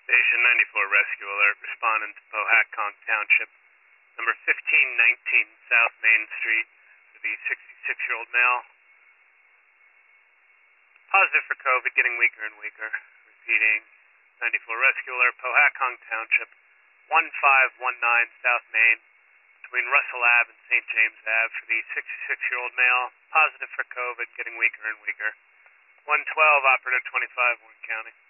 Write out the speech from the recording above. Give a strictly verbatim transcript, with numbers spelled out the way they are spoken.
Station ninety-four Rescue Alert, responding to Pohatcong Township, number fifteen nineteen South Main Street, for the sixty-six-year-old male. Positive for COVID, getting weaker and weaker. Repeating, ninety-four Rescue Alert, Pohatcong Township, one five one nine South Main, between Russell Avenue and Saint James Avenue, for the sixty-six-year-old male. Positive for COVID, getting weaker and weaker. one twelve, Operative twenty-five, Warren County.